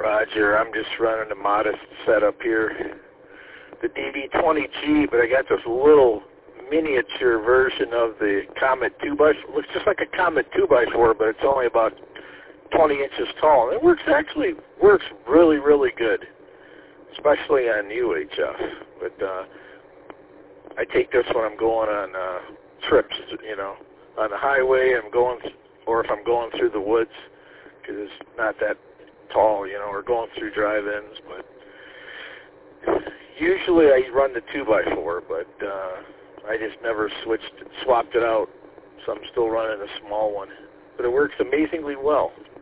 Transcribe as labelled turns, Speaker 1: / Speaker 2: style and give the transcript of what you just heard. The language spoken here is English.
Speaker 1: Roger, I'm just running a modest setup here. The DB20G, but I got this little miniature version of the Comet 2x. Looks just like a Comet 2x4, but it's only about 20 inches tall. And it actually works really, really good, especially on UHF. But I take this when I'm going on trips, you know, on the highway. Or if I'm going through the woods, because it's not that tall, you know, or going through drive-ins. But usually I run the 2x4, but I just never swapped it out, so I'm still running a small one. But it works amazingly well.